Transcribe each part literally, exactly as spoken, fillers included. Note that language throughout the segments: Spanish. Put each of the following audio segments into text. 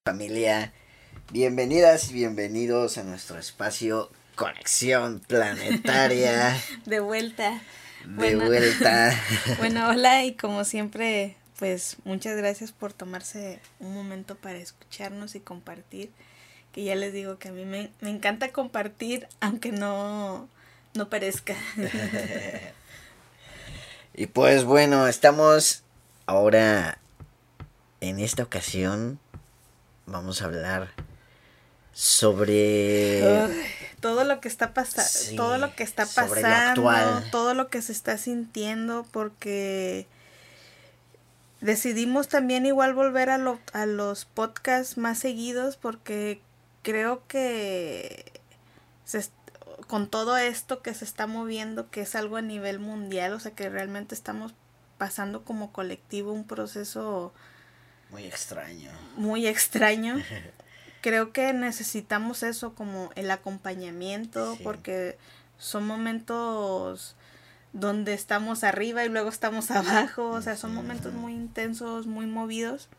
Familia, bienvenidas y bienvenidos a nuestro espacio Conexión Planetaria. De vuelta. De bueno, vuelta. Bueno, hola y como siempre, pues muchas gracias por tomarse un momento para escucharnos y compartir. Que ya les digo que a mí me, me encanta compartir, aunque no, no parezca. Y pues bueno, estamos ahora, en esta ocasión, vamos a hablar sobre... Uy, todo lo que está pasando, Sí, todo lo que está sobre lo pasando, actual. todo lo que se está sintiendo, porque decidimos también igual volver a, lo, a los podcasts más seguidos, porque creo que se, con todo esto que se está moviendo, que es algo a nivel mundial, o sea que realmente estamos pasando como colectivo un proceso Muy extraño. muy extraño. Creo que necesitamos eso, como el acompañamiento, Sí. porque son momentos donde estamos arriba y luego estamos abajo, o sea, son momentos muy intensos, muy movidos.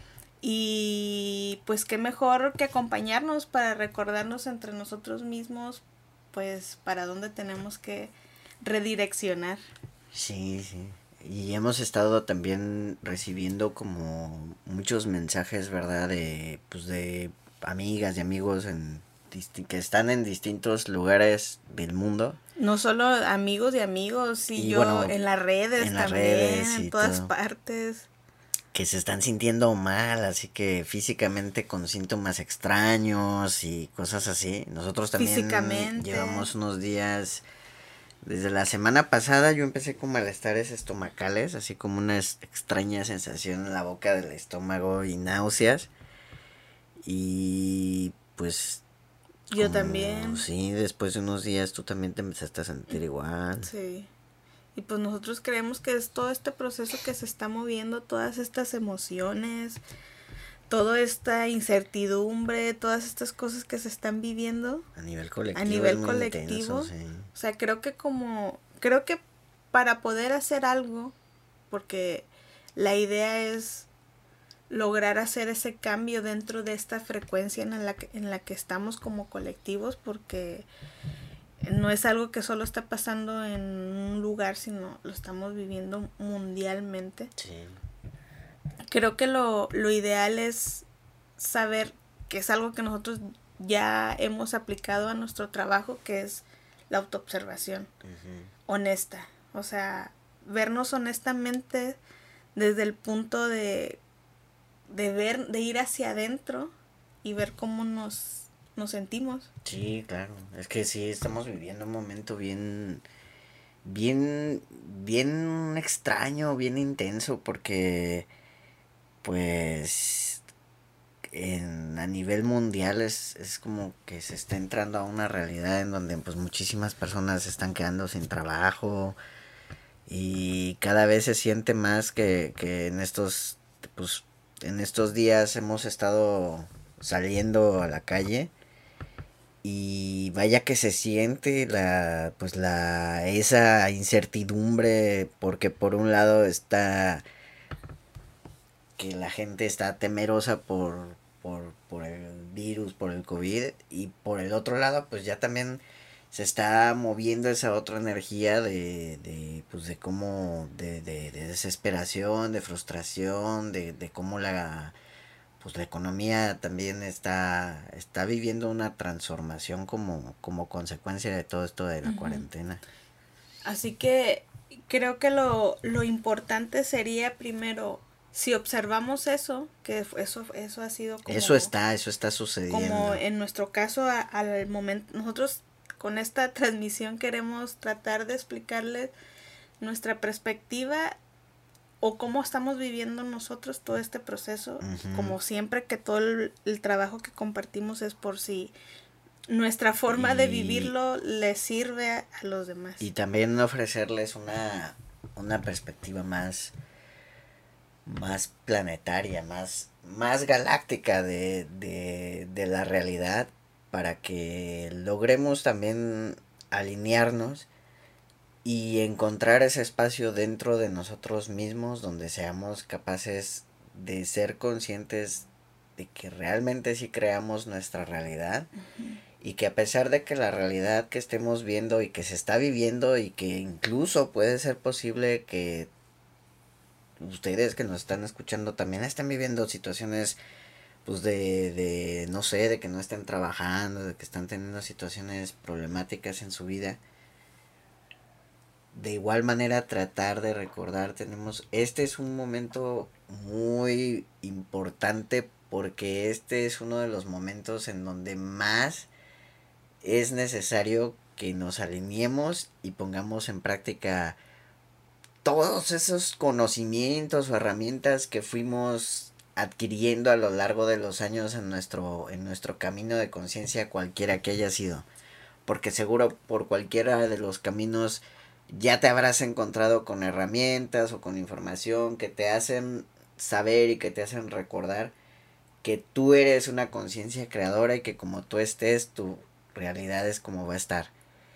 Y pues qué mejor que acompañarnos para recordarnos entre nosotros mismos, pues para dónde tenemos que redireccionar. Sí, sí. Y hemos estado también recibiendo como muchos mensajes, ¿verdad? De, pues de amigas y amigos en disti- que están en distintos lugares del mundo. No solo amigos y amigos, y, Y yo bueno, en las redes en las también, redes y en todas todo. partes. Que se están sintiendo mal, así que físicamente con síntomas extraños y cosas así. Nosotros también Físicamente. llevamos unos días. Desde la semana pasada yo empecé con malestares estomacales, así como una es- extraña sensación en la boca del estómago y náuseas. Y pues... Yo Como, también. sí, después de unos días tú también te empezaste a sentir igual. Sí. Y pues nosotros creemos que es todo este proceso que se está moviendo, todas estas emociones, toda esta incertidumbre, todas estas cosas que se están viviendo A nivel colectivo a nivel es muy colectivo. intenso, sí. O sea, creo que como, creo que para poder hacer algo, porque la idea es lograr hacer ese cambio dentro de esta frecuencia en la que, en la que estamos como colectivos, porque no es algo que solo está pasando en un lugar, sino lo estamos viviendo mundialmente. Sí. Creo que lo, lo ideal es saber que es algo que nosotros ya hemos aplicado a nuestro trabajo, que es la autoobservación uh-huh. honesta. O sea, vernos honestamente desde el punto de, de ver, de ir hacia adentro y ver cómo nos, nos sentimos. Sí, claro. Es que sí, estamos viviendo un momento bien, bien, bien extraño, bien intenso, porque, pues, en, a nivel mundial es, es como que se está entrando a una realidad en donde, pues, muchísimas personas se están quedando sin trabajo y cada vez se siente más que, que en estos, pues, en estos días hemos estado saliendo a la calle. Y vaya que se siente la pues la esa incertidumbre, porque por un lado está que la gente está temerosa por por por el virus, por el COVID, y por el otro lado pues ya también se está moviendo esa otra energía de, de pues de cómo de, de, de desesperación, de frustración, de, de cómo la pues la economía también está, está viviendo una transformación como, como consecuencia de todo esto de la uh-huh. cuarentena. Así que creo que lo, lo importante sería primero, si observamos eso, que eso, eso ha sido como... Eso está, eso está sucediendo. Como en nuestro caso, a, al momento, nosotros con esta transmisión queremos tratar de explicarles nuestra perspectiva o cómo estamos viviendo nosotros todo este proceso, uh-huh. como siempre que todo el, el trabajo que compartimos es por si nuestra forma y, de vivirlo les sirve a, a los demás. Y también ofrecerles una, una perspectiva más, más planetaria, más, más galáctica de, de, de la realidad, para que logremos también alinearnos y encontrar ese espacio dentro de nosotros mismos donde seamos capaces de ser conscientes de que realmente sí creamos nuestra realidad. Uh-huh. Y que a pesar de que la realidad que estemos viendo y que se está viviendo y que incluso puede ser posible que ustedes que nos están escuchando también estén viviendo situaciones pues de, de no sé, de que no estén trabajando, de que están teniendo situaciones problemáticas en su vida. De igual manera tratar de recordar, tenemos, este es un momento muy importante porque este es uno de los momentos en donde más es necesario que nos alineemos y pongamos en práctica todos esos conocimientos o herramientas que fuimos adquiriendo a lo largo de los años en nuestro, en nuestro camino de conciencia, cualquiera que haya sido. Porque seguro por cualquiera de los caminos ya te habrás encontrado con herramientas o con información que te hacen saber y que te hacen recordar que tú eres una conciencia creadora y que como tú estés, tu realidad es como va a estar.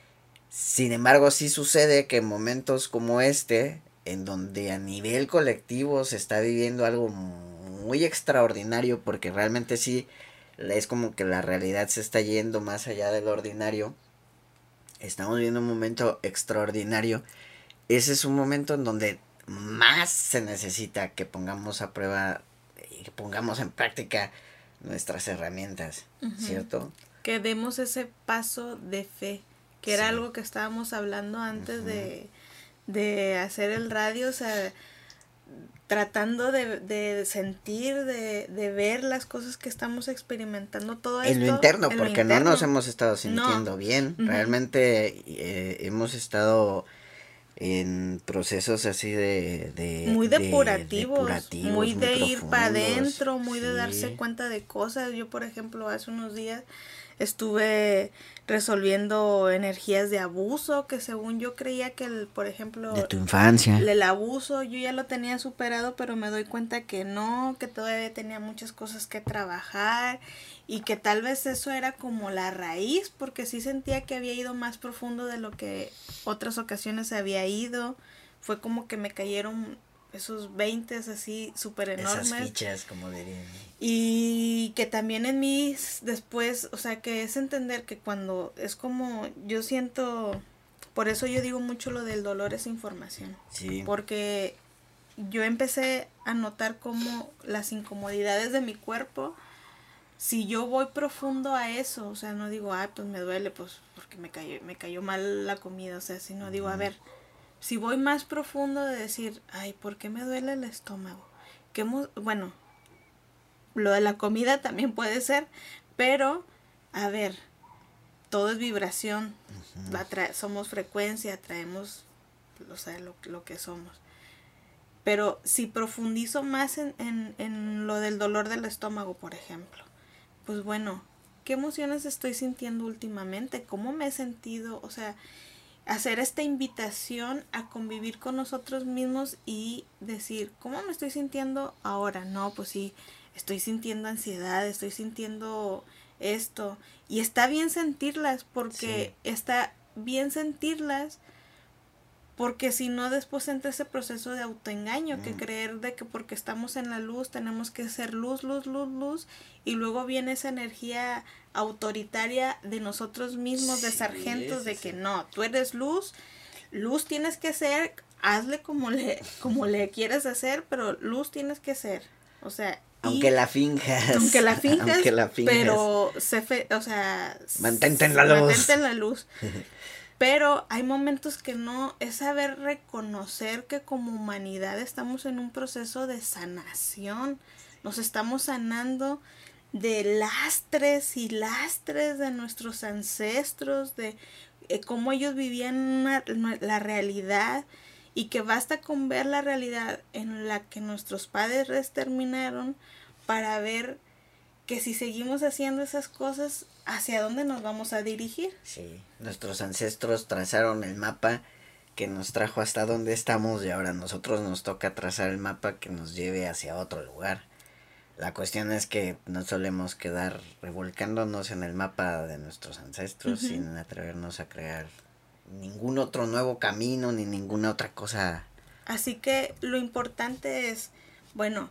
Sin embargo, sí sucede que en momentos como este, en donde a nivel colectivo se está viviendo algo muy extraordinario, porque realmente sí es como que la realidad se está yendo más allá del ordinario, estamos viviendo un momento extraordinario. Ese es un momento en donde más se necesita que pongamos a prueba y que pongamos en práctica nuestras herramientas, uh-huh. ¿Cierto? Que demos ese paso de fe, que sí. Era algo que estábamos hablando antes uh-huh. de, de hacer el radio, o sea, tratando de, de sentir, de, de ver las cosas que estamos experimentando, todo esto. En lo interno, en porque lo interno. No nos hemos estado sintiendo no. bien, uh-huh. Realmente eh, hemos estado en procesos así de, de muy depurativos, de, depurativos muy de muy ir para adentro, muy sí. de darse cuenta de cosas. Yo, por ejemplo, hace unos días estuve resolviendo energías de abuso, que según yo creía que, el, por ejemplo, de tu infancia, el abuso yo ya lo tenía superado, pero me doy cuenta que no, que todavía tenía muchas cosas que trabajar y que tal vez eso era como la raíz, porque sí sentía que había ido más profundo de lo que otras ocasiones había ido. Fue como que me cayeron esos veintes así súper enormes. Esas fichas, como dirían. Y que también en mí después, o sea, que es entender que cuando es como, yo siento, por eso yo digo mucho lo del dolor es información. Sí. Porque yo empecé a notar como las incomodidades de mi cuerpo, si yo voy profundo a eso, o sea, no digo, ay, pues me duele, pues porque me cayó, me cayó mal la comida, o sea, sino uh-huh. digo, a ver, si voy más profundo de decir, ay, ¿por qué me duele el estómago? ¿Qué mo- bueno, lo de la comida también puede ser, pero, a ver, todo es vibración, uh-huh. atra- somos frecuencia, traemos, o sea, lo, lo que somos. Pero si profundizo más en, en, en lo del dolor del estómago, por ejemplo, pues bueno, ¿qué emociones estoy sintiendo últimamente? ¿Cómo me he sentido? O sea, hacer esta invitación a convivir con nosotros mismos y decir, ¿cómo me estoy sintiendo ahora? No, pues sí, estoy sintiendo ansiedad, estoy sintiendo esto. Y está bien sentirlas, porque sí. está bien sentirlas, porque si no después entra ese proceso de autoengaño, mm. que creer de que porque estamos en la luz tenemos que ser luz, luz, luz, luz, y luego viene esa energía autoritaria de nosotros mismos, sí, de sargentos, sí, de que sí. no, tú eres luz, luz tienes que ser, hazle como le, como le quieres hacer, pero luz tienes que ser, o sea, aunque y, la finjas, aunque la finjas, aunque la finjas. pero se fe, o sea, mantente en la luz, mantente en la luz. Pero hay momentos que no, es saber reconocer que como humanidad estamos en un proceso de sanación, nos estamos sanando de lastres y lastres de nuestros ancestros, de eh, cómo ellos vivían una, la realidad, y que basta con ver la realidad en la que nuestros padres terminaron para ver que si seguimos haciendo esas cosas, ¿hacia dónde nos vamos a dirigir? Sí, nuestros ancestros trazaron el mapa que nos trajo hasta donde estamos y ahora a nosotros nos toca trazar el mapa que nos lleve hacia otro lugar. La cuestión es que no solemos quedar revolcándonos en el mapa de nuestros ancestros, uh-huh. sin atrevernos a crear ningún otro nuevo camino ni ninguna otra cosa. Así que lo importante es, bueno,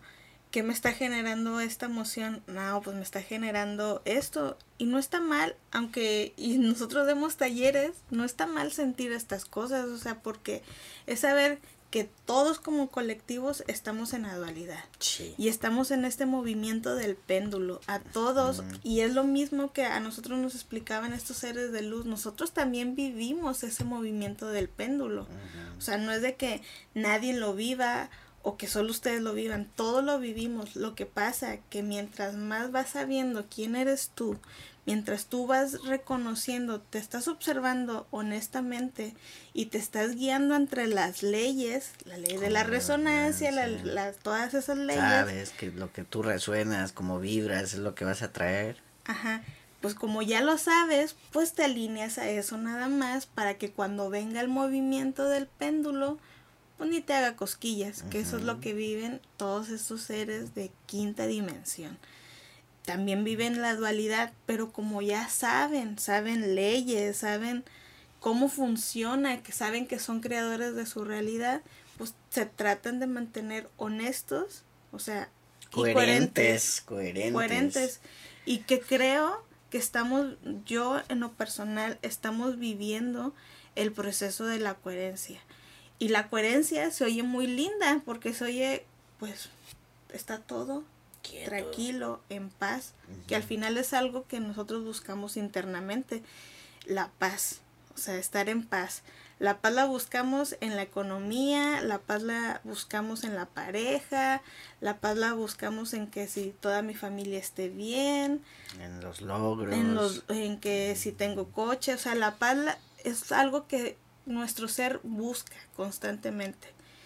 ¿qué me está generando esta emoción? No, pues me está generando esto. Y no está mal, aunque y nosotros demos talleres, no está mal sentir estas cosas, o sea, porque es saber que todos como colectivos estamos en la dualidad. Sí. Y estamos en este movimiento del péndulo, a todos, mm. y es lo mismo que a nosotros nos explicaban estos seres de luz, nosotros también vivimos ese movimiento del péndulo. Uh-huh. O sea, no es de que nadie lo viva o que solo ustedes lo vivan, todos lo vivimos. Lo que pasa que mientras más vas sabiendo quién eres tú, mientras tú vas reconociendo, te estás observando honestamente y te estás guiando entre las leyes, la ley de la resonancia, la, la, todas esas leyes. Sabes que lo que tú resuenas, como vibras, es lo que vas a traer. Ajá, pues como ya lo sabes, pues te alineas a eso nada más para que cuando venga el movimiento del péndulo, pues ni te haga cosquillas, uh-huh. que eso es lo que viven todos estos seres de quinta dimensión. También viven la dualidad, pero como ya saben, saben leyes, saben cómo funciona, que saben que son creadores de su realidad, pues se tratan de mantener honestos, o sea, coherentes, y coherentes, coherentes. coherentes. Y que creo que estamos, yo en lo personal, estamos viviendo el proceso de la coherencia. Y la coherencia se oye muy linda, porque se oye, pues, está todo quieto, tranquilo, en paz, uh-huh. que al final es algo que nosotros buscamos internamente, la paz, o sea, estar en paz. La paz la buscamos en la economía, la paz la buscamos en la pareja, la paz la buscamos en que si toda mi familia esté bien, en los logros, en, los, en que si tengo coche, o sea, la paz la, es algo que nuestro ser busca constantemente.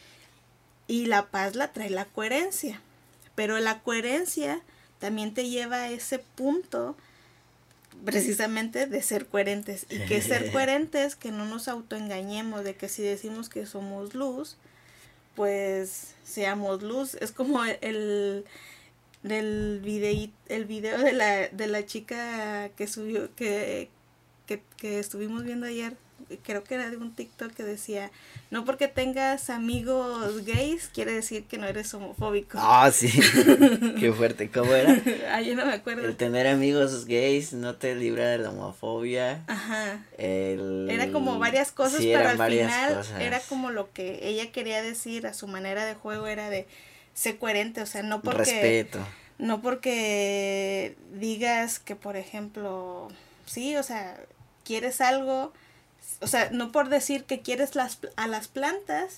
Y la paz la trae la coherencia. Pero la coherencia también te lleva a ese punto precisamente de ser coherentes. Y que ser coherentes, que no nos autoengañemos de que si decimos que somos luz, pues seamos luz. Es como el del video, el video de la, de la chica que subió, que, que, que estuvimos viendo ayer. Creo que era de un TikTok que decía, no porque tengas amigos gays quiere decir que no eres homofóbico. Ah, oh, sí, qué fuerte, ¿cómo era? Ah, yo no me acuerdo. El tener amigos gays no te libra de la homofobia. Ajá. El... Era como varias cosas, sí, pero al varias final cosas. Era como lo que ella quería decir a su manera de juego, era de ser coherente, o sea, no porque... Respeto. No porque digas que, por ejemplo, sí, o sea, quieres algo... O sea, no por decir que quieres las, a las plantas,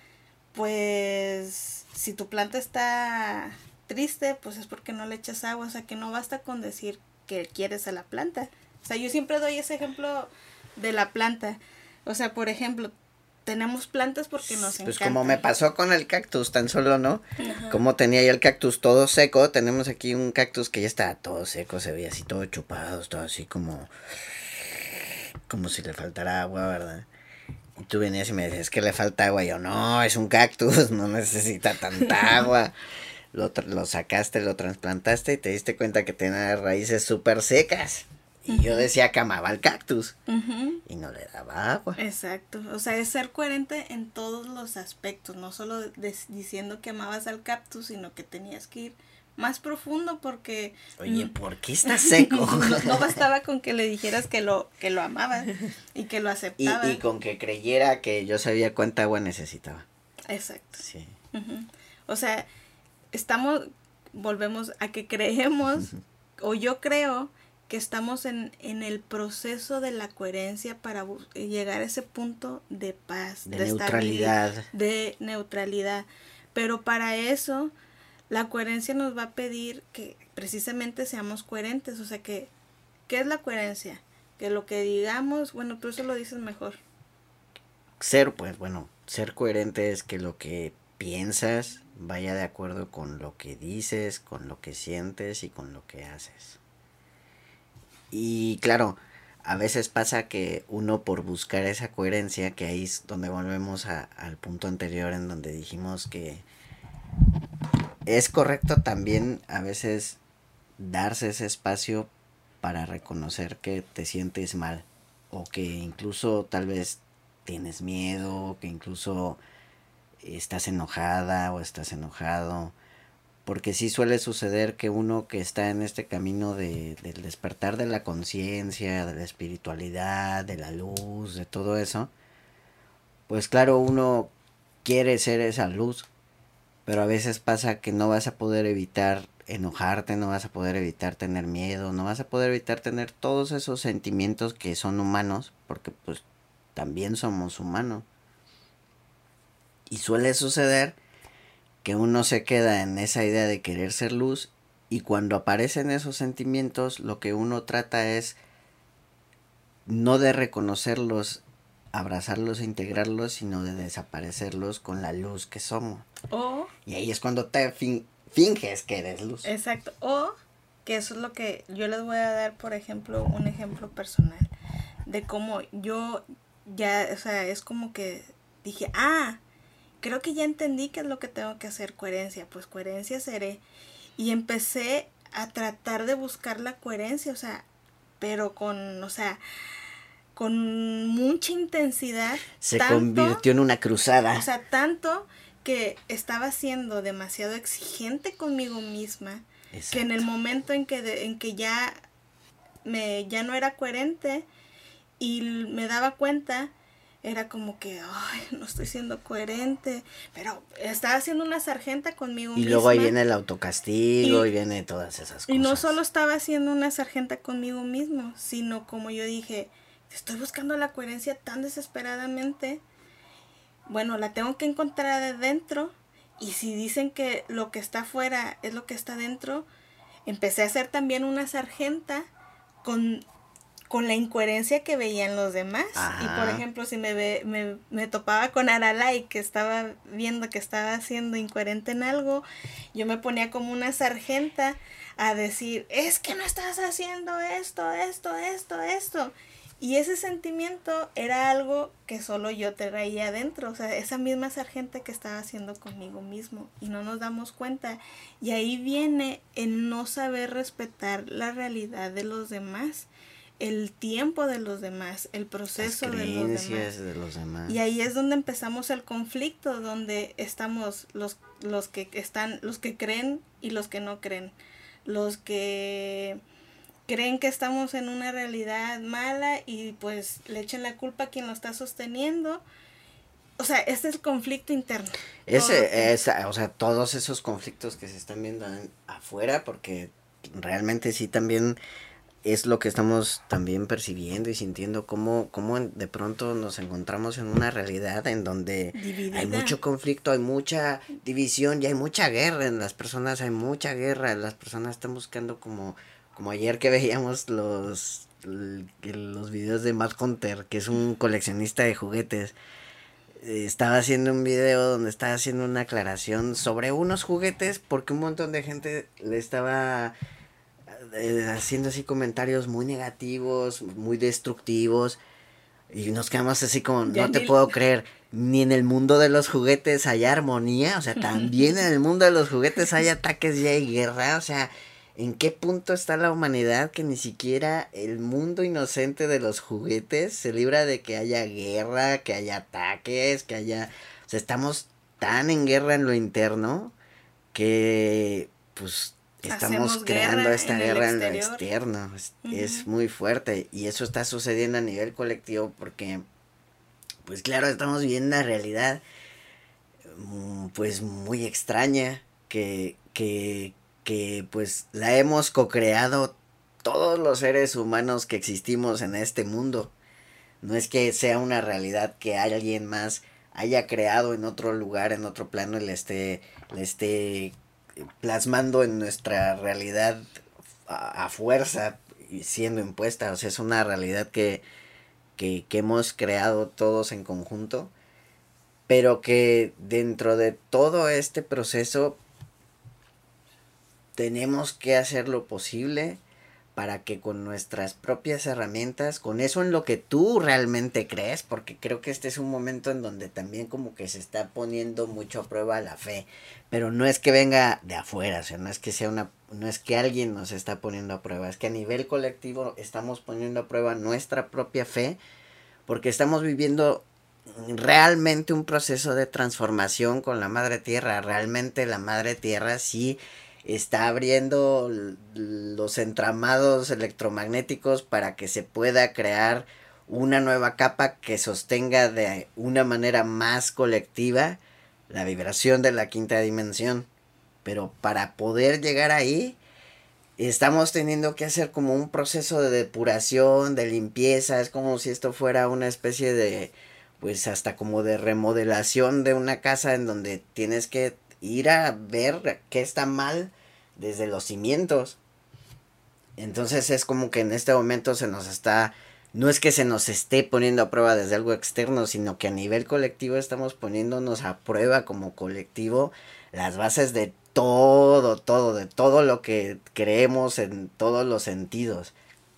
pues si tu planta está triste, pues es porque no le echas agua. O sea, que no basta con decir que quieres a la planta. O sea, yo siempre doy ese ejemplo de la planta. O sea, por ejemplo, tenemos plantas porque nos encantan. Pues como me pasó con el cactus, tan solo, ¿no? Ajá. Como tenía yo el cactus todo seco, tenemos aquí un cactus que ya estaba todo seco, se veía así todo chupado, todo así como... como si le faltara agua, ¿verdad? Y tú venías y me decías que le falta agua. Y yo, no, es un cactus, no necesita tanta agua. Lo, lo sacaste, lo trasplantaste y te diste cuenta que tenía raíces súper secas. Y uh-huh. yo decía que amaba al cactus. Uh-huh. Y no le daba agua. Exacto. O sea, es ser coherente en todos los aspectos. No solo de, diciendo que amabas al cactus, sino que tenías que ir más profundo porque... Oye, ¿por qué está seco? no, no bastaba con que le dijeras que lo que lo amaba y que lo aceptaba. Y, y con que creyera que yo sabía cuánta agua necesitaba. Exacto. Sí. Uh-huh. O sea, estamos, volvemos a que creemos, uh-huh. o yo creo que estamos en, en el proceso de la coherencia para llegar a ese punto de paz, de, de neutralidad. De neutralidad. Pero para eso... la coherencia nos va a pedir que precisamente seamos coherentes, o sea que, ¿qué es la coherencia? Que lo que digamos, bueno, tú eso lo dices mejor. Ser, pues bueno, ser coherente es que lo que piensas vaya de acuerdo con lo que dices, con lo que sientes y con lo que haces. Y claro, a veces pasa que uno por buscar esa coherencia, que ahí es donde volvemos a, al punto anterior en donde dijimos que es correcto también a veces darse ese espacio para reconocer que te sientes mal o que incluso tal vez tienes miedo, que incluso estás enojada o estás enojado porque sí suele suceder que uno que está en este camino de, del despertar de la conciencia, de la espiritualidad, de la luz, de todo eso, pues claro, uno quiere ser esa luz, pero a veces pasa que no vas a poder evitar enojarte, no vas a poder evitar tener miedo, no vas a poder evitar tener todos esos sentimientos que son humanos, porque pues también somos humanos. Y suele suceder que uno se queda en esa idea de querer ser luz, y cuando aparecen esos sentimientos lo que uno trata es no de reconocerlos, abrazarlos e integrarlos, sino de desaparecerlos con la luz que somos. O, y ahí es cuando te fin- finges que eres luz. Exacto. O que eso es lo que yo les voy a dar, por ejemplo, un ejemplo personal de cómo yo ya, o sea, es como que dije, ah, creo que ya entendí qué es lo que tengo que hacer, coherencia, pues coherencia seré. Y empecé a tratar de buscar la coherencia, o sea, pero con, o sea, con mucha intensidad. Se tanto, convirtió en una cruzada. O sea, tanto que estaba siendo demasiado exigente conmigo misma. Exacto. Que en el momento en que, de, en que ya, me, ya no era coherente y me daba cuenta, era como que, ay, no estoy siendo coherente, pero estaba siendo una sargenta conmigo y misma. Y luego ahí viene el autocastigo y, y viene todas esas cosas. Y no solo estaba siendo una sargenta conmigo mismo, sino como yo dije, estoy buscando la coherencia tan desesperadamente, bueno, la tengo que encontrar adentro, y si dicen que lo que está afuera es lo que está adentro, empecé a ser también una sargenta con... con la incoherencia que veían los demás. Ajá. Y por ejemplo, si me, ve, me, me topaba con Aralai, que estaba viendo que estaba siendo incoherente en algo, yo me ponía como una sargenta a decir, es que no estás haciendo esto, esto, esto, esto. Y ese sentimiento era algo que solo yo traía adentro, o sea, esa misma sargenta que estaba haciendo conmigo mismo, y no nos damos cuenta. Y ahí viene el no saber respetar la realidad de los demás, el tiempo de los demás, el proceso de los demás. de los demás. Y ahí es donde empezamos el conflicto, donde estamos los, los que están, los que creen y los que no creen. Los que creen que estamos en una realidad mala y pues le echen la culpa a quien lo está sosteniendo. O sea, este es el conflicto interno. Ese, es, o sea, todos esos conflictos que se están viendo en, afuera, porque realmente sí también es lo que estamos también percibiendo y sintiendo, cómo, cómo de pronto nos encontramos en una realidad en donde Dividida. Hay mucho conflicto, hay mucha división y hay mucha guerra en las personas, hay mucha guerra, las personas están buscando como, como ayer que veíamos los, los videos de Matt Hunter, que es un coleccionista de juguetes. Estaba haciendo un video donde estaba haciendo una aclaración sobre unos juguetes porque un montón de gente le estaba eh, haciendo así comentarios muy negativos, muy destructivos, y nos quedamos así como, ya no te puedo creer, ni en el mundo de los juguetes hay armonía, o sea, también en el mundo de los juguetes hay ataques y hay guerra, o sea, ¿en qué punto está la humanidad que ni siquiera el mundo inocente de los juguetes se libra de que haya guerra, que haya ataques, que haya... O sea, estamos tan en guerra en lo interno que, pues, estamos Hacemos creando guerra esta en guerra en lo externo. Es, uh-huh. es muy fuerte y eso está sucediendo a nivel colectivo porque, pues, claro, estamos viviendo una realidad, pues, muy extraña que... que que pues la hemos co-creado todos los seres humanos que existimos en este mundo. No es que sea una realidad que alguien más haya creado en otro lugar, en otro plano, y le esté, le esté plasmando en nuestra realidad a, a fuerza y siendo impuesta. O sea, es una realidad que, que, que hemos creado todos en conjunto, pero que dentro de todo este proceso tenemos que hacer lo posible para que con nuestras propias herramientas, con eso en lo que tú realmente crees, porque creo que este es un momento en donde también como que se está poniendo mucho a prueba la fe, pero no es que venga de afuera, o sea, no es que sea una, no es que alguien nos está poniendo a prueba, es que a nivel colectivo estamos poniendo a prueba nuestra propia fe, porque estamos viviendo realmente un proceso de transformación con la madre tierra. Realmente la madre tierra sí está abriendo los entramados electromagnéticos para que se pueda crear una nueva capa que sostenga de una manera más colectiva la vibración de la quinta dimensión. Pero para poder llegar ahí, estamos teniendo que hacer como un proceso de depuración, de limpieza. Es como si esto fuera una especie de, pues hasta como de remodelación de una casa en donde tienes que ir a ver qué está mal desde los cimientos. Entonces es como que en este momento se nos está, no es que se nos esté poniendo a prueba desde algo externo, sino que a nivel colectivo estamos poniéndonos a prueba como colectivo las bases de todo, todo, de todo lo que creemos en todos los sentidos.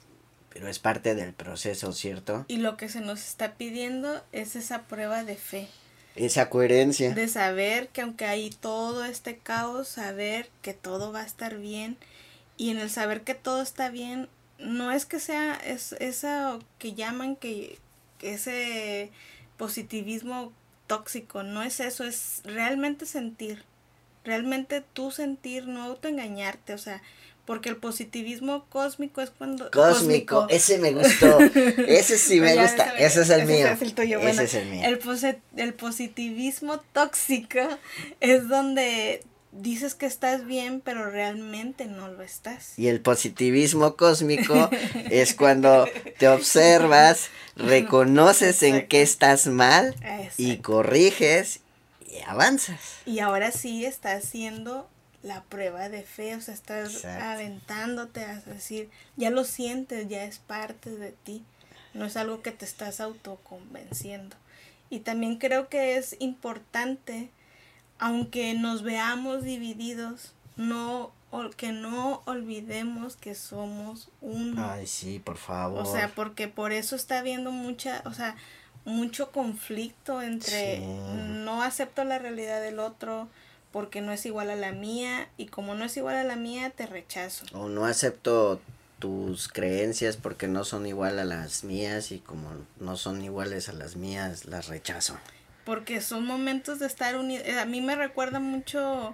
Pero es parte del proceso, ¿cierto? Y lo que se nos está pidiendo es esa prueba de fe. Esa coherencia. De saber que aunque hay todo este caos, saber que todo va a estar bien. Y en el saber que todo está bien, no es que sea es, eso que llaman que, que ese positivismo tóxico, no es eso, es realmente sentir. Realmente tú sentir, no autoengañarte, o sea, porque el positivismo cósmico es cuando... Cósmico, cósmico. Ese me gustó, ese sí me gusta, ese, ese es el ese mío. Es el tuyo. Ese Bueno, es el mío. El, posit el positivismo tóxico es donde dices que estás bien, pero realmente no lo estás. Y el positivismo cósmico es cuando te observas, reconoces Exacto. en qué estás mal Exacto. y corriges y avanzas. Y ahora sí estás haciendo la prueba de fe, o sea, estás Exacto. aventándote a decir, ya lo sientes, ya es parte de ti, no es algo que te estás autoconvenciendo. Y también creo que es importante, aunque nos veamos divididos, no que no olvidemos que somos uno. Ay, sí, por favor. O sea, porque por eso está habiendo mucha, o sea, mucho conflicto entre sí. no acepto la realidad del otro porque no es igual a la mía, y como no es igual a la mía, te rechazo. O no acepto tus creencias porque no son igual a las mías, y como no son iguales a las mías, las rechazo. Porque son momentos de estar unidos. A mí me recuerda mucho,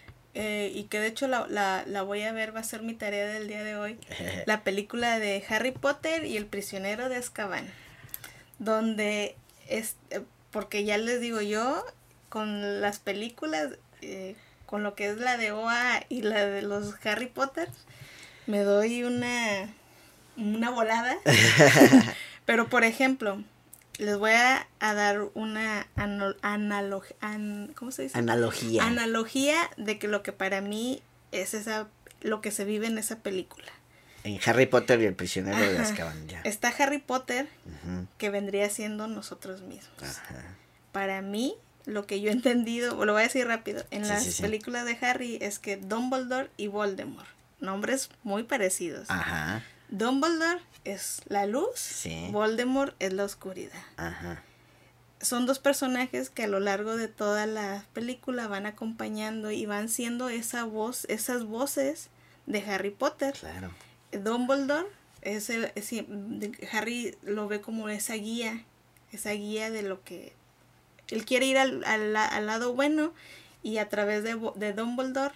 eh, y que de hecho la, la, la voy a ver, va a ser mi tarea del día de hoy, la película de Harry Potter y el prisionero de Azkaban, donde, es, porque ya les digo yo, con las películas, eh, con lo que es la de O A y la de los Harry Potter, me doy una, una volada. Pero por ejemplo, les voy a, a dar una analogía, an, ¿cómo se dice? Analogía. Analogía de que lo que para mí es esa, lo que se vive en esa película. En Harry Potter y el prisionero Ajá. de Azkaban, ya. Está Harry Potter, uh-huh. que vendría siendo nosotros mismos. Ajá. Para mí, lo que yo he entendido, lo voy a decir rápido, en sí, las sí, sí. películas de Harry es que Dumbledore y Voldemort, nombres muy parecidos. Ajá. Dumbledore es la luz, sí. Voldemort es la oscuridad. Ajá. Son dos personajes que a lo largo de toda la película van acompañando y van siendo esa voz, esas voces de Harry Potter. Claro. Dumbledore es el es, Harry lo ve como esa guía, esa guía de lo que él quiere ir al, al, al lado bueno, y a través de, de Dumbledore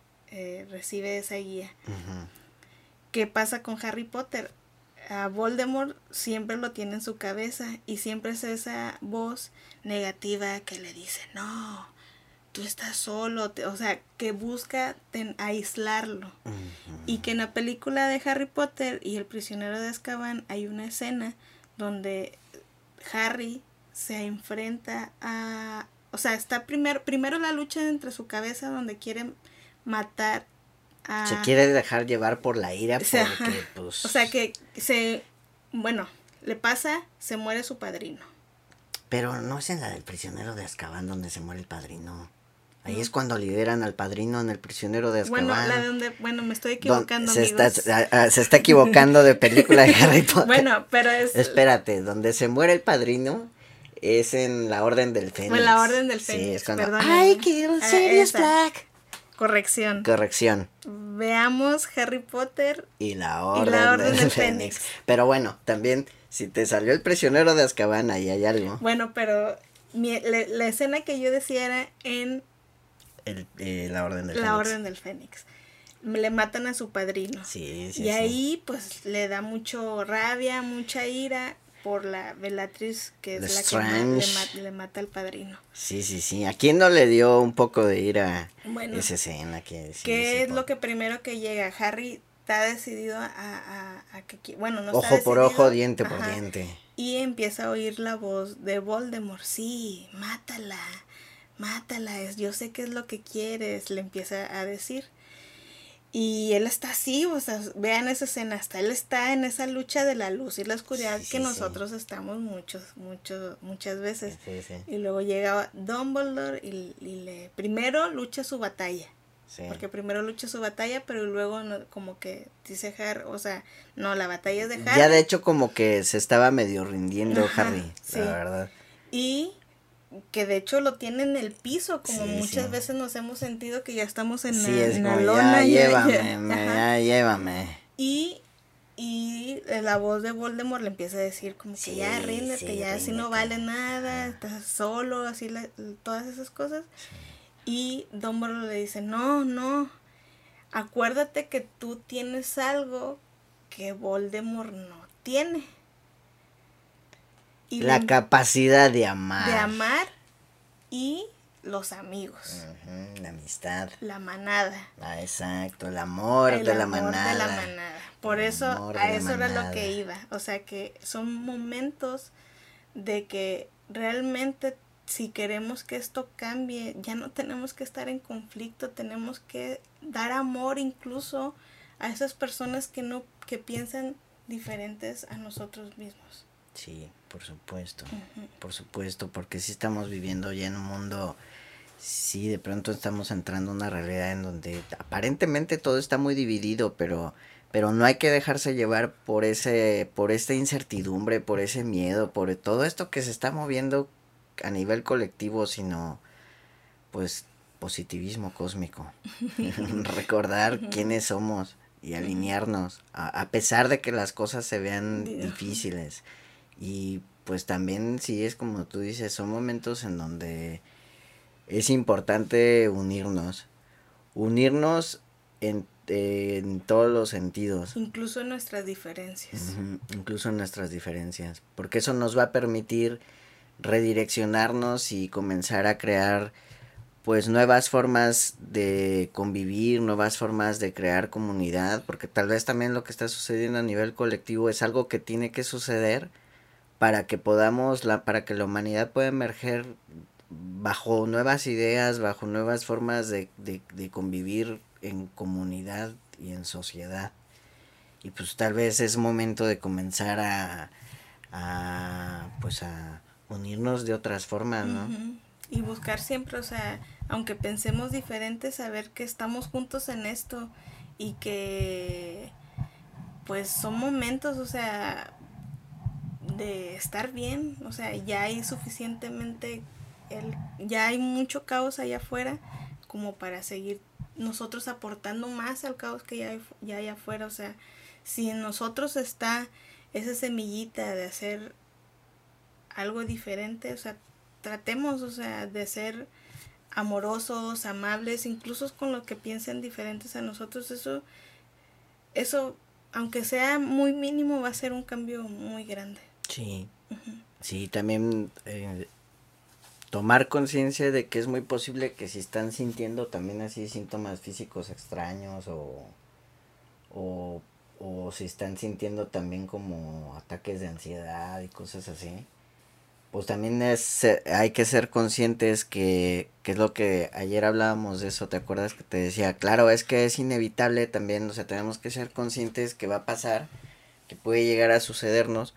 eh, recibe esa guía. Uh-huh. ¿Qué pasa con Harry Potter? A Voldemort siempre lo tiene en su cabeza y siempre es esa voz negativa que le dice, no, tú estás solo, te, o sea, que busca ten, aislarlo. Uh-huh. Y que en la película de Harry Potter y el prisionero de Azkaban hay una escena donde Harry se enfrenta a, o sea, está primero, primero la lucha entre su cabeza donde quiere matar a... Se quiere dejar llevar por la ira porque, o sea, pues... O sea, que se, bueno, le pasa, se muere su padrino. Pero no es en la del prisionero de Azkaban donde se muere el padrino. Ahí es cuando liberan al padrino en el prisionero de Azkaban. Bueno, la de donde, bueno, me estoy equivocando, se amigos. Está, a, a, se está equivocando de película de Harry Potter. Bueno, pero es... Espérate, donde se muere el padrino es en la Orden del Fénix. En la Orden del Fénix, sí, es cuando... perdón. I kill Sirius Black. Corrección. Corrección. Veamos Harry Potter y la Orden, y la orden del, del Fénix. Fénix. Pero bueno, también Si te salió el prisionero de Azkaban, ahí hay algo. Bueno, pero mi, la, la escena que yo decía era en... El, eh, la Orden del la Fénix. Orden del Fénix. Le matan a su padrino. Sí, sí, y sí. ahí, pues, le da mucho rabia, mucha ira por la Bellatrix, que es The la Strange. que ma le, ma le mata al padrino. Sí, sí, sí. ¿A quién no le dio un poco de ira bueno, esa escena? Que, sí, ¿Qué sí, es por... lo que primero que llega? Harry está decidido a, a, a que... Bueno, no ojo está decidido. por ojo, diente Ajá, por diente. Y empieza a oír la voz de Voldemort. Sí, mátala, mátala. Yo sé qué es lo que quieres, le empieza a decir. Y él está así, o sea, vean esa escena, hasta él está en esa lucha de la luz y la oscuridad sí, sí, que nosotros sí. estamos muchos, muchos, muchas veces. Sí, sí. Y luego llega Dumbledore y, y le primero lucha su batalla. Sí. Porque primero lucha su batalla, pero luego no, como que dice Harry, o sea, no, la batalla es de Harry. Ya de hecho como que se estaba medio rindiendo Ajá, Harry, sí. la verdad. Y que de hecho lo tiene en el piso, como sí, muchas sí. veces nos hemos sentido que ya estamos en, sí, la, es en como, la lona. Ya, ya, llévame, ya, me, ya, llévame. Y, y la voz de Voldemort le empieza a decir como sí, que ya ríndete, sí, ya así no vale nada, estás solo, así la, todas esas cosas. Sí. Y Dumbledore le dice, no, no, acuérdate que tú tienes algo que Voldemort no tiene. Y la le, capacidad de amar. De amar y los amigos. Uh-huh, la amistad. La manada. Ah, exacto, el amor el de la amor manada. de la manada. Por el eso, a eso manada. Era lo que iba. O sea que son momentos de que realmente si queremos que esto cambie, ya no tenemos que estar en conflicto, tenemos que dar amor incluso a esas personas que no, que piensan diferentes a nosotros mismos. Sí, por supuesto, uh-huh. por supuesto, porque sí estamos viviendo ya en un mundo, sí, de pronto estamos entrando en una realidad en donde aparentemente todo está muy dividido, pero, pero no hay que dejarse llevar por ese, por esta incertidumbre, por ese miedo, por todo esto que se está moviendo a nivel colectivo, sino, pues, positivismo cósmico, recordar uh-huh. quiénes somos y alinearnos, a, a pesar de que las cosas se vean uh-huh. difíciles. Y pues también sí es como tú dices, son momentos en donde es importante unirnos, unirnos en, en todos los sentidos. Incluso en nuestras diferencias. Uh-huh, incluso en nuestras diferencias, porque eso nos va a permitir redireccionarnos y comenzar a crear pues nuevas formas de convivir, nuevas formas de crear comunidad, porque tal vez también lo que está sucediendo a nivel colectivo es algo que tiene que suceder para que podamos, la, para que la humanidad pueda emerger bajo nuevas ideas, bajo nuevas formas de, de, de convivir en comunidad y en sociedad. Y pues tal vez es momento de comenzar a, a pues a unirnos de otras formas, ¿no? Uh-huh. Y buscar siempre, o sea, aunque pensemos diferente, saber que estamos juntos en esto y que pues son momentos, o sea, de estar bien, o sea, ya hay suficientemente, el, ya hay mucho caos allá afuera como para seguir nosotros aportando más al caos que ya hay, ya hay afuera, o sea, si en nosotros está esa semillita de hacer algo diferente, o sea, tratemos, o sea, de ser amorosos, amables, incluso con los que piensen diferentes a nosotros, eso, eso, aunque sea muy mínimo, va a ser un cambio muy grande. Sí, uh-huh. sí, también eh, tomar conciencia de que es muy posible que si están sintiendo también así síntomas físicos extraños o, o, o si están sintiendo también como ataques de ansiedad y cosas así, pues también es hay que ser conscientes que, que es lo que ayer hablábamos de eso, ¿te acuerdas que te decía? Claro, es que es inevitable también, o sea, tenemos que ser conscientes que va a pasar, que puede llegar a sucedernos,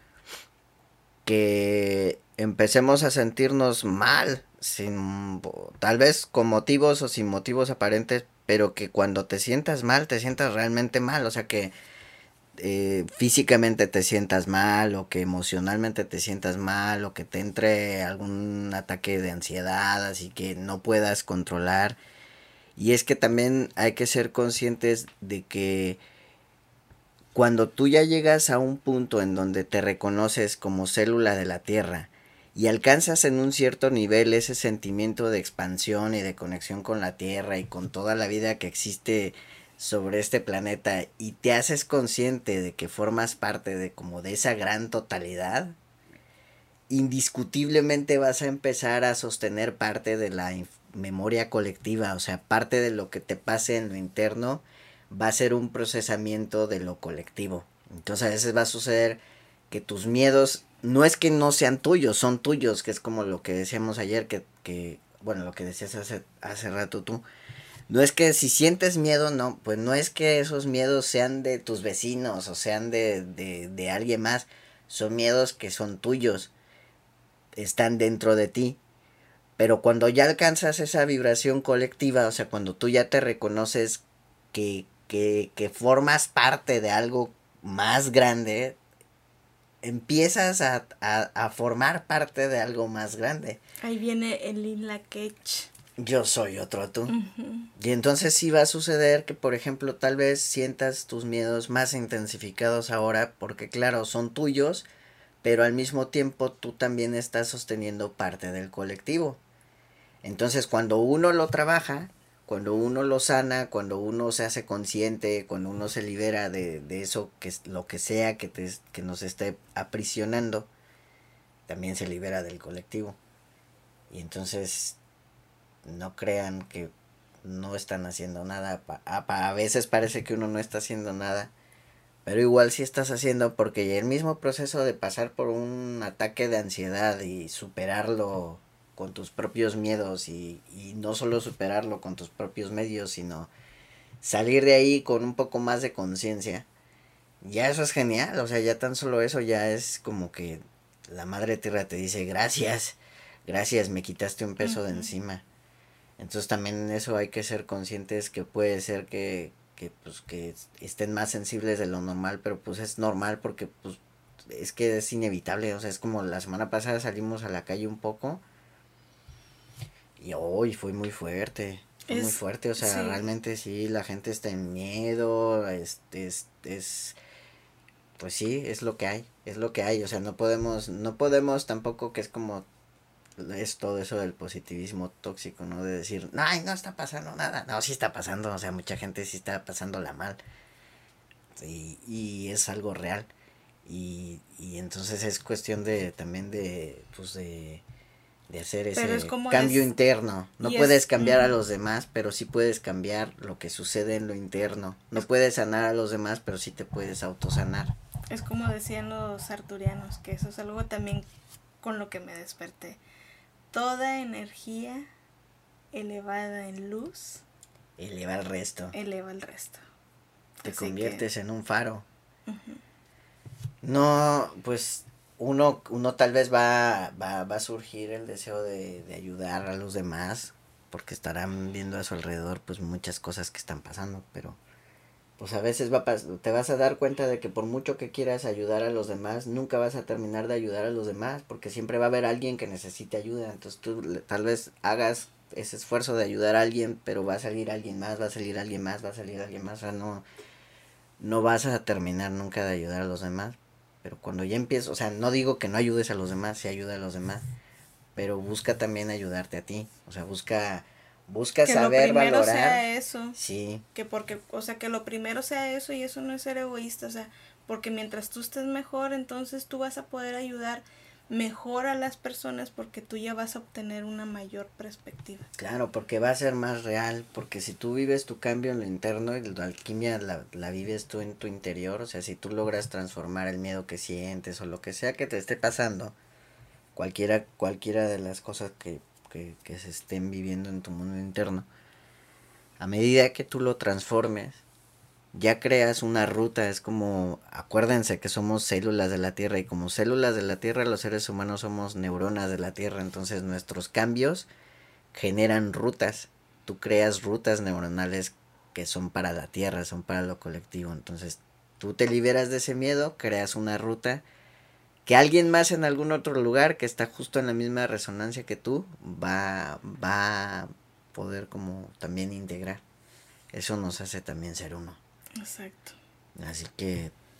que empecemos a sentirnos mal, sin tal vez con motivos o sin motivos aparentes, pero que cuando te sientas mal, te sientas realmente mal, o sea que eh, físicamente te sientas mal, o que emocionalmente te sientas mal, o que te entre algún ataque de ansiedad, así que no puedas controlar. Y es que también hay que ser conscientes de que cuando tú ya llegas a un punto en donde te reconoces como célula de la Tierra y alcanzas en un cierto nivel ese sentimiento de expansión y de conexión con la Tierra y con toda la vida que existe sobre este planeta y te haces consciente de que formas parte de como de esa gran totalidad, indiscutiblemente vas a empezar a sostener parte de la memoria colectiva, o sea, parte de lo que te pase en lo interno va a ser un procesamiento de lo colectivo. Entonces a veces va a suceder que tus miedos no es que no sean tuyos, son tuyos, que es como lo que decíamos ayer, que, que bueno, lo que decías hace, hace rato tú. No es que si sientes miedo, no, pues no es que esos miedos sean de tus vecinos o sean de, de, de alguien más, son miedos que son tuyos, están dentro de ti. Pero cuando ya alcanzas esa vibración colectiva, o sea, cuando tú ya te reconoces que, que, que formas parte de algo más grande, empiezas a, a, a formar parte de algo más grande. Ahí viene el Inla Ketch. Yo soy otro tú. Uh-huh. Y entonces sí va a suceder que, por ejemplo, tal vez sientas tus miedos más intensificados ahora, porque claro, son tuyos, pero al mismo tiempo tú también estás sosteniendo parte del colectivo. Entonces cuando uno lo trabaja, cuando uno lo sana, cuando uno se hace consciente, cuando uno se libera de, de eso, que es lo que sea que, te, que nos esté aprisionando, también se libera del colectivo. Y entonces no crean que no están haciendo nada. A, a veces parece que uno no está haciendo nada, pero igual sí estás haciendo, porque el mismo proceso de pasar por un ataque de ansiedad y superarlo con tus propios miedos y, y no solo superarlo con tus propios medios, sino salir de ahí con un poco más de conciencia, ya eso es genial. O sea, ya tan solo eso ya es como que la madre tierra te dice gracias, gracias, me quitaste un peso uh-huh. de encima. Entonces también eso hay que ser conscientes, que puede ser que, que pues que estén más sensibles de lo normal, pero pues es normal porque pues es que es inevitable. O sea, es como la semana pasada salimos a la calle un poco y hoy fue muy fuerte, fue es, muy fuerte, o sea, sí. Realmente sí, la gente está en miedo, es, es, es, pues sí, es lo que hay, es lo que hay, o sea, no podemos, no podemos tampoco, que es como, es todo eso del positivismo tóxico, ¿no? De decir, ay, no está pasando nada, no, sí está pasando, o sea, mucha gente sí está pasándola mal, y, y es algo real, y, y entonces es cuestión de, también de, pues de... de hacer ese cambio es, interno. No puedes es, cambiar uh-huh. a los demás, pero sí puedes cambiar lo que sucede en lo interno. No puedes sanar a los demás, pero sí te puedes autosanar. Es como decían los arturianos, que eso es algo también con lo que me desperté. Toda energía elevada en luz eleva el resto. Eleva el resto. Te Así conviertes que... en un faro. Uh-huh. No, pues uno, uno tal vez va, va, va a surgir el deseo de, de ayudar a los demás, porque estarán viendo a su alrededor pues muchas cosas que están pasando, pero pues a veces va a, te vas a dar cuenta de que por mucho que quieras ayudar a los demás, nunca vas a terminar de ayudar a los demás, porque siempre va a haber alguien que necesite ayuda. Entonces tú tal vez hagas ese esfuerzo de ayudar a alguien, pero va a salir alguien más, va a salir alguien más, va a salir alguien más, o sea, no, no vas a terminar nunca de ayudar a los demás. Pero cuando ya empiezo, o sea, no digo que no ayudes a los demás, sí ayuda a los demás, pero busca también ayudarte a ti, o sea, busca, busca que saber lo primero valorar. Sea eso. Sí. Que porque, o sea, que lo primero sea eso, y eso no es ser egoísta, o sea, porque mientras tú estés mejor, entonces tú vas a poder ayudar mejor a las personas, porque tú ya vas a obtener una mayor perspectiva. Claro, porque va a ser más real, porque si tú vives tu cambio en lo interno y la alquimia la, la vives tú en tu interior, o sea, si tú logras transformar el miedo que sientes o lo que sea que te esté pasando, cualquiera, cualquiera de las cosas que, que, que se estén viviendo en tu mundo interno, a medida que tú lo transformes, ya creas una ruta. Es como, acuérdense que somos células de la Tierra, y como células de la Tierra los seres humanos somos neuronas de la Tierra, entonces nuestros cambios generan rutas. Tú creas rutas neuronales que son para la Tierra, son para lo colectivo. Entonces tú te liberas de ese miedo, creas una ruta que alguien más en algún otro lugar que está justo en la misma resonancia que tú va, va a poder como también integrar. Eso nos hace también ser uno. Exacto. Así que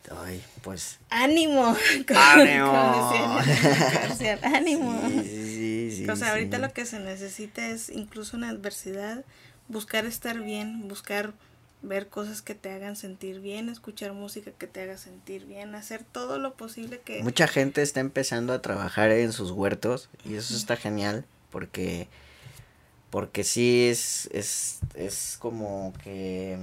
Ay, pues. ¡Ánimo! ¡Ánimo! ¡Ánimo! Sí, sí, sí, o sea, ahorita sí. lo que se necesita es, incluso en adversidad, buscar estar bien, buscar ver cosas que te hagan sentir bien, escuchar música que te haga sentir bien, hacer todo lo posible que... Mucha gente está empezando a trabajar en sus huertos y eso está genial porque porque sí es es es como que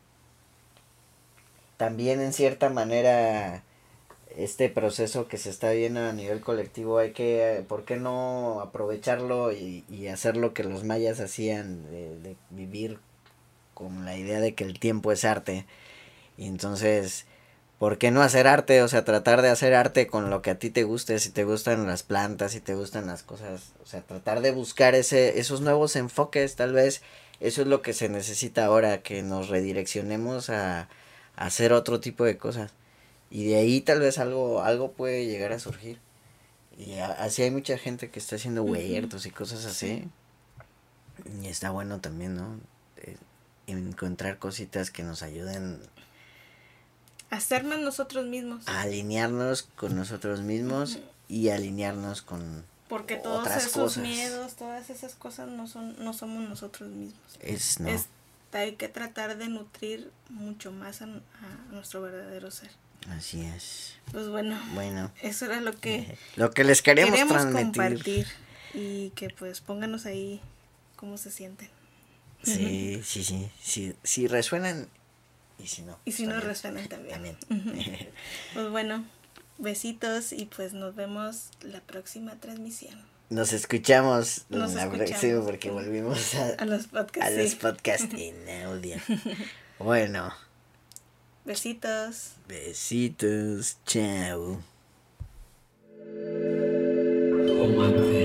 también en cierta manera este proceso que se está viendo a nivel colectivo hay que, ¿por qué no aprovecharlo y, y hacer lo que los mayas hacían de, de vivir con la idea de que el tiempo es arte? Y entonces, ¿por qué no hacer arte? O sea, tratar de hacer arte con lo que a ti te guste, si te gustan las plantas, si te gustan las cosas, o sea, tratar de buscar ese, esos nuevos enfoques, tal vez eso es lo que se necesita ahora, que nos redireccionemos a, a hacer otro tipo de cosas. Y de ahí tal vez algo, algo puede llegar a surgir. Y a, así hay mucha gente que está haciendo huertos y cosas así. Y está bueno también, ¿no? Eh, encontrar cositas que nos ayuden hacernos nosotros mismos. a alinearnos con nosotros mismos uh-huh. y alinearnos con porque todos otras esos cosas. miedos, todas esas cosas no son, no somos nosotros mismos. Es no. Es, hay que tratar de nutrir mucho más a, a nuestro verdadero ser. Así es. Pues bueno, bueno, eso era lo que lo que les queríamos, queríamos transmitir. compartir y que pues pónganos ahí cómo se sienten. Sí, uh-huh. sí, sí, sí, si resuenan y si no. Y si no resuenan también. También. Uh-huh. Pues bueno, besitos y pues nos vemos la próxima transmisión. Nos escuchamos nos la escuchamos próxima porque volvimos a, a los podcasts, a los podcasts en audio. Bueno. Besitos. Besitos. Chao. Tómate